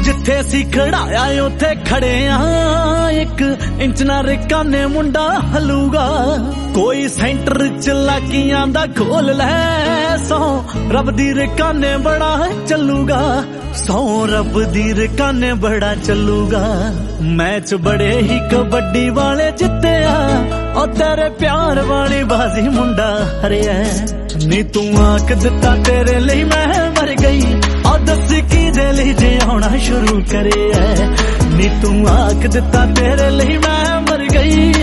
ਜਿੱਥੇ ਸੀ ਖੜਾਇਆ ਉੱਥੇ ਖੜੇ ਆ, 1 ਇੰਚ ਨਾ ਰਿਕਾਨੇ ਮੁੰਡਾ ਹਲੂਗਾ। ਕੋਈ ਸੈਂਟਰ ਚ ਲਾਕੀਆਂ ਦਾ ਖੋਲ ਲੈ, ਸੌ ਰੱਬ ਦੀ ਰਿਕਾਨੇ ਬੜਾ ਚੱਲੂਗਾ। ਸੌ ਰੱਬ ਦੀ ਰਿਕਾਨੇ ਬੜਾ ਚੱਲੂਗਾ। ਮੈਚ ਬੜੇ ਹੀ ਕਬੱਡੀ ਵਾਲੇ ਜਿੱਤਿਆ, ਉਹ ਤੇਰੇ ਪਿਆਰ ਵਾਲੀ ਬਾਜ਼ੀ ਮੁੰਡਾ ਹਰਿਆ। ਨੀ ਤੂੰ ਆਖ ਦਿੱਤਾ ਤੇਰੇ ਲਈ ਮੈਂ ਮਰ ਗਈ, ਆ ਦੱਸ ਕਿਹਦੇ ਲਈ ਜਿਉਣਾ ਸ਼ੁਰੂ ਕਰਿਆ। ਨੀ ਤੂੰ ਆਖ ਦਿੱਤਾ ਤੇਰੇ ਲਈ ਮੈਂ ਮਰ ਗਈ।